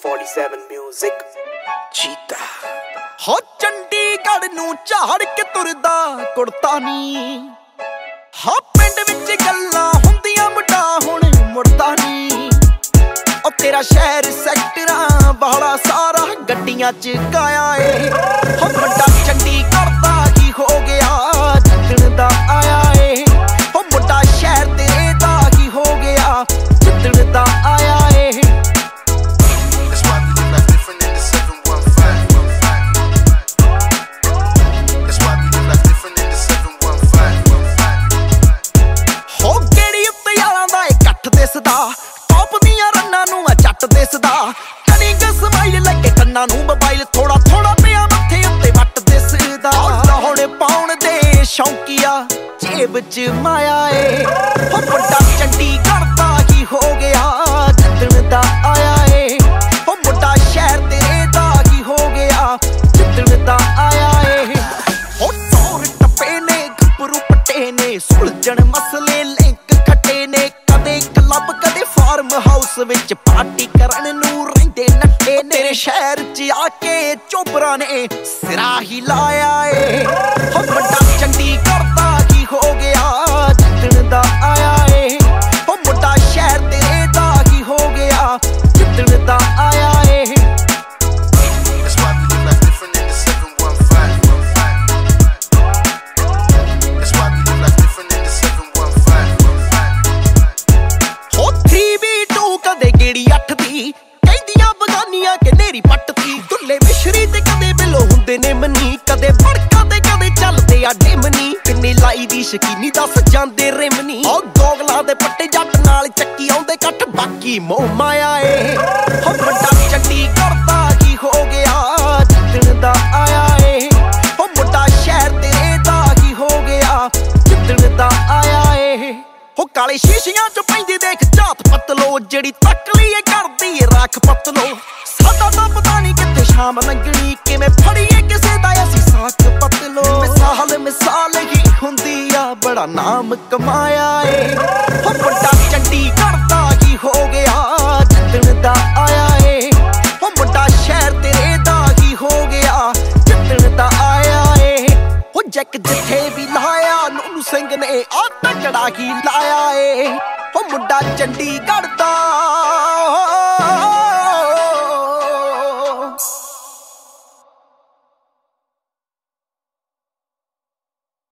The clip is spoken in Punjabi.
47 Music ਚੀਤਾ ਹੋ ਚੰਡੀਗੜ੍ਹ ਨੂੰ ਝਾੜ ਕੇ ਤੁਰਦਾ ਕੁੜਤਾ ਨੀ ਹਾਂ ਪਿੰਡ ਵਿੱਚ ਗੱਲਾਂ ਹੁੰਦੀਆਂ ਮੁੰਡਾ ਹੁਣ ਮੁੜਦਾ ਨੀ ਉਹ ਤੇਰਾ ਸ਼ਹਿਰ ਸੈਕਟਰਾਂ ਵਾਲਾ ਸਾਰਾ ਗੱਡੀਆਂ ਚ ਕਾਇਆ ਏ ਹੋ ਮੁੰਡਾ ਚੰਡੀਗੜ੍ਹ ਦਾ ਕੀ ਹੋ ਗਿਆ ਜਿੱਦਣ ਦਾ ਆਇਆ ਏ ਹੋ ਮੁੰਡਾ ਸ਼ਹਿਰ ਤੇਰੇ ਦਾ ਕੀ ਹੋ ਗਿਆ ਜਿੱਦਣ ਦਾ ਆਇਆ ਏ ਟੌਪ ਦੀਆਂ ਰੰਨਾਂ ਨੂੰ ਜੱਟ ਦਿਸਦਾ ਕਨਿੰਗ ਸਮਾਈਲ ਲੱਗੇ ਕੰਨਾਂ ਨੂੰ ਮੋਬਾਈਲ ਥੋੜਾ ਥੋੜਾ ਪਿਆ ਮੱਥੇ ਉੱਤੇ ਵੱਟ ਦਿਸਦਾ ਲਾਉਣੇ ਪਾਉਣ ਦੇ ਸ਼ੌਂਕੀਆ ਜੇਬ ਚ ਮਾਇਆ ਏ ਹੋ ਮੁੰਡਾ ਚੰਡੀਗੜ੍ਹ ਦਾ ਕੀ ਹੋ ਗਿਆ ਜਿੱਦਣ ਦਾ ਆਇਆ ਏ ਹੋ ਮੁੰਡਾ ਸ਼ਹਿਰ ਤੇਰੇ ਦਾ ਕੀ ਹੋ ਗਿਆ ਜਿੱਦਣ ਦਾ ਆਇਆ ਏ ਹੋ ਟੌਰ ਟੱਪੇ ਨੇ ਗੱਭਰੂ ਪੱਟੇ ਨੇ ਸੁਲਝਣ ਮਸਲੇ ਲਿੰਕ ਖੱਟੇ ਨੇ ਕਦੇ ਕਲੱਬ ਕਦੇ ਫਾਰਮ ਹਾਊਸ ਵਿੱਚ ਪਾਰਟੀ ਕਰਨ ਨੂੰ ਰਹਿੰਦੇ ਨੱਠੇ ਤੇਰੇ ਸ਼ਹਿਰ ਚ ਆ ਕੇ ਚੋਬਰਾਂ ਨੇ ਸਿਰਾ ਹੀ ਲਾਇਆ ਏ ਹੋ ਮੁੰਡਾ ਚੰਡੀਗੜ੍ਹ ਦਾ ਕੀ ਹੋ ਗਿਆ ਜਿੱਦਣ ਦਾ ਆਇਆ ਏ ਹੋ ਮੁੰਡਾ ਸ਼ਹਿਰ ਤੇਰੇ ਦਾ ਕੀ ਹੋ ਗਿਆ ਜਿੱਦਣ ਦਾ ਆਇਆ ਏ ਗੇੜੀ 8 ਦੀ ਕਹਿੰਦੀਆਂ ਬਗਾਨੀਆਂ ਕਿ ਨੇਰੀ ਪੱਟਦੀ ਦੁੱਲੇ ਮਿਸ਼ਰੀ ਤੇ ਕਦੇ ਬਿੱਲੋ ਹੁੰਦੇ ਨੇ ਮਨੀ ਕਦੇ ਫੜਕਾਂ ਤੇ ਕਦੇ ਚੱਲਦੇ ਆ ਡਿਮਨੀ ਕਿੰਨੀ ਲਾਈ ਦੀ ਸ਼ਕੀਨੀ ਦੱਸ ਜਾਂਦੇ ਰਿਮਨੀ ਉਹ ਗੋਗਲਾਂ ਦੇ ਪੱਟੇ ਜੱਟ ਨਾਲ ਚੱਕੀ ਆਉਂਦੇ ਕੱਟ ਬਾਕੀ ਮੋਹ ਮਾਇਆ ਏ ਹੋ ਮੁੰਡਾ ਚੰਡੀਗੜ੍ਹ ਦਾ ਕੀ ਹੋ ਗਿਆ ਜਿੱਦਣ ਦਾ ਆਇਆ ਏ ਹੋ ਮੁੰਡਾ ਸ਼ਹਿਰ ਤੇਰੇ ਦਾ ਕੀ ਹੋ ਗਿਆ ਜਿੱਦਣ ਦਾ ਆਇਆ ਏ ਹੋ ਕਾਲੇ ਸ਼ੀਸ਼ੀਆਂ ਚ ਪੈਂਦੀ ਦੇਖ ਝਾਤ ਪਤਲੋ ਜਿਹੜੀ ਤੱਕਲੀ ਏ ਕਰਦੀ ਏ ਰੱਖ ਪਤਲੋ ਸਾਡਾ ਤਾਂ ਪਤਾ ਨਹੀਂ ਕਿੱਥੇ ਸ਼ਾਮ ਲੰਘਣੀ ਕਿਵੇਂ ਫੜੀਏ ਕਿਸੇ ਦਾ ਅਸੀਂ ਸਾਥ ਪਤਲੋ ਮਿਸਾਲ ਹੀ ਹੁੰਦੀ ਆ ਬੜਾ ਨਾਮ ਕਮਾਇਆ ਏ ਹੋ ਮੁੰਡਾ ਚੰਡੀਗੜ੍ਹ ਦਾ ਕੀ ਹੋ ਗਿਆ ਜਿੱਦਣ ਦਾ ਆਇਆ ਏ ਹੋ ਮੁੰਡਾ ਸ਼ਹਿਰ ਤੇਰੇ ਦਾ ਕੀ ਹੋ ਗਿਆ ਜਿੱਦਣ ਦਾ ਆਇਆ ਏ ਹੋ ਜੱਕ ਜਿੱਥੇ ਵੀ ਲਾਇਆ ਨੂੰ ਸਿੰਘ ਨੇ ਆ ਤਕੜਾ ਕੀ ਲਾਇਆ ਏ ਹੋ ਮੁੰਡਾ ਚੰਡੀਗੜ੍ਹ ਦਾ